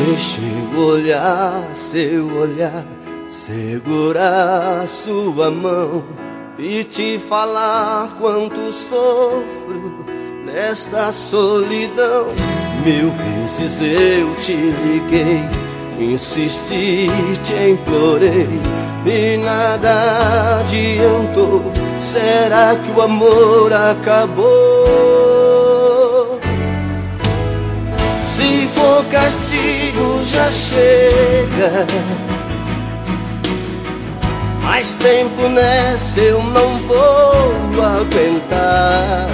Deixe seu olhar segurar sua mão e te falar quanto sofro nesta solidão. 1000 vezes eu te liguei, insisti, te implorei e nada adiantou. Será que o amor acabou? Se for castigo já chega, mais tempo nessa eu não vou aguentar.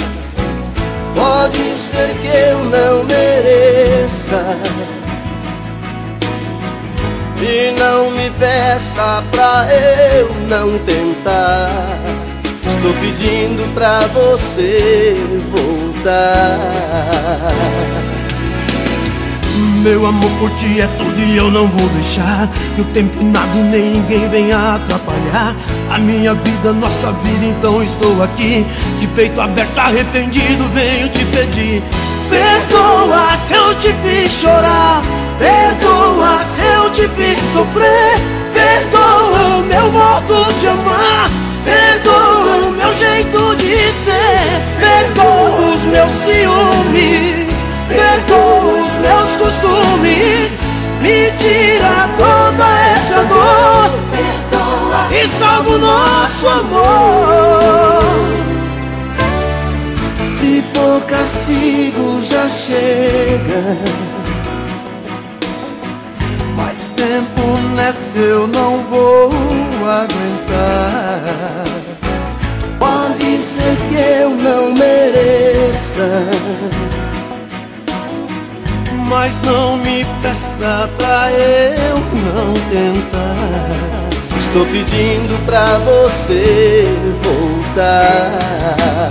Pode ser que eu não mereça e não me peça pra eu não tentar. Estou pedindo pra você voltar. Meu amor por ti é tudo e eu não vou deixar que o tempo nada nem ninguém venha atrapalhar a minha vida, nossa vida. Então estou aqui, de peito aberto, arrependido, venho te pedir. Perdoa se eu te fiz chorar, perdoa se eu te fiz sofrer, perdoa o meu modo de amar, perdoa o meu jeito de ser, perdoa os meus ciúmes, perdoa os meus costumes, me tira toda essa dor, perdoa e salva o nosso amor. Se for castigo já chega, mais tempo nessa eu não vou aguentar. pode ser que eu não mereça, mas não me peça pra eu não tentar. estou pedindo pra você voltar.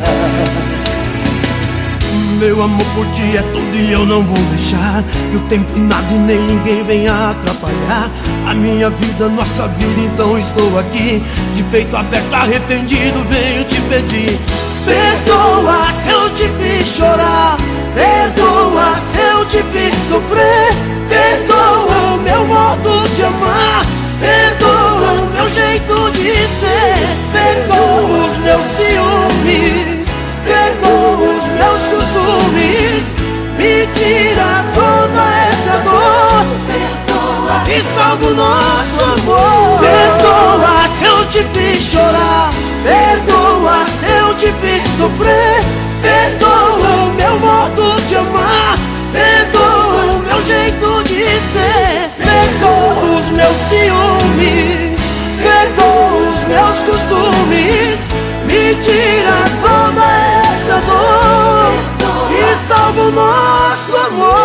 Meu amor por ti é tudo e eu não vou deixar que o tempo nada e nem ninguém venha atrapalhar a minha vida, nossa vida. Então estou aqui, de peito aberto, arrependido, venho te pedir. Perdoa se eu te fiz chorar, perdoa se eu te fiz sofrer, perdoa o meu modo de amar, perdoa o meu jeito de ser, perdoa os meus ciúmes, perdoa os meus costumes, me tira toda essa dor, perdoa e salva o nosso amor. Perdoa se eu te fiz chorar, perdoa se eu te fiz sofrer, perdoa o meu modo de amar, perdoa o meu jeito de ser, perdoa os meus ciúmes, perdoa os meus costumes, me tira toda essa dor e salva o nosso amor.